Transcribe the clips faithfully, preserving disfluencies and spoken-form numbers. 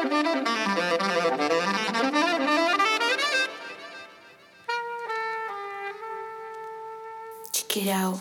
Чикиряу.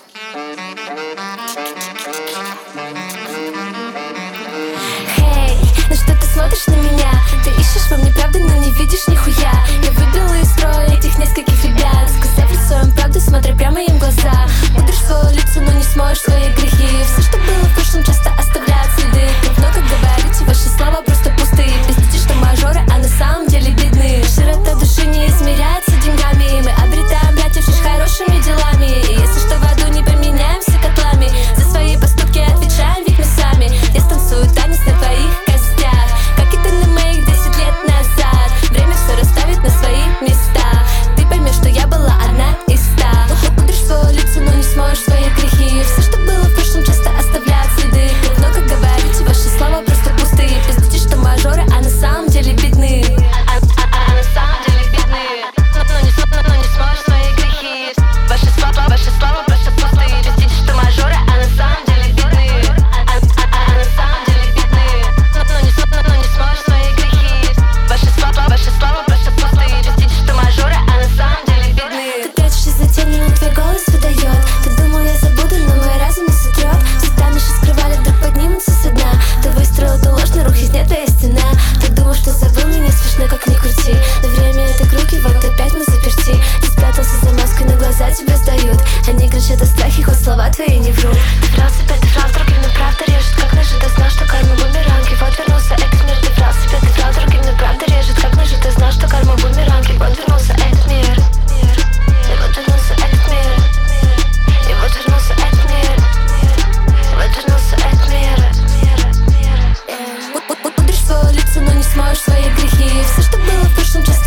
Хей, ну что ты смотришь на меня? Ты ищешь во мне правды, но не видишь нихуя. Я выбила из строя этих нескольких ребят, сказав лицо им правду, смотря прямо им в глаза. Пудришь свое лицо, но не смоешь свои грехи. Все, что было в прошлом, часто оставляет следы. Как много говорите, ваши слова просто пустые. Пиздите, что мажоры, а на самом деле бедны. Широта души не измеряется деньгами. Мы обретаем братьев лишь хорошими делами. И если что, в аду не поменяемся котлами. За свои поступки отвечаем, ведь мы сами. Я станцую танец на твоих костях, как и ты на моих десять лет назад. Время все расставит на свои места. Ты поймешь, что я была одна из ста. Пудришь свое лицо, но не смоешь свои грехи. Все, что было в прошлом, часто оставляет следы. Как много говорите, ваши слова просто пустые. Пиздите, что мажоры, а на самом деле бедны. А, а, а, а на самом деле бедны. Но, но, не, но, но не смоешь свои грехи. Ваши слова, ваши слова просто пустые. Пиздите, что мажоры, а на самом деле бедны. А, а, а, а на самом деле бедны. Но, но, не, но, но не смоешь свои грехи. Ваши слова, ваши слова просто пустые. Пиздите, что мажоры, а на самом деле бедны. Ты прячешься за тенью, но твой голос выдает. Ты думал, я забуду, но мой разум не сотрет. Всегда наши скрывали, вдруг поднимутся со дна. Ты выстроил ту ложь, на рух есть нет, твоя стена. Ты думал, что забыл меня, смешно, как ни крути. Но время это круг, и вот опять мы заперти. Ты спрятался за маской, но глаза тебя сдают. Они кричат о страхе, хоть слова твои не врут. Ты врал себе, ты врал другим, но правда режет. Как ножи, ты знал, что карма бумеранг. И вот вернулся этот мир. Ты врал себе, ты врал другим, но правда режет. Как ножи, ты знал, что карма бумеранг. И вот вернулся этот мир. И вот вернулся этот мир. И вот вернулся этот мир. И вот вернулся этот мир. Пудришь свое лицо, но не смоешь свои грехи. Все, что было в прошлом, часто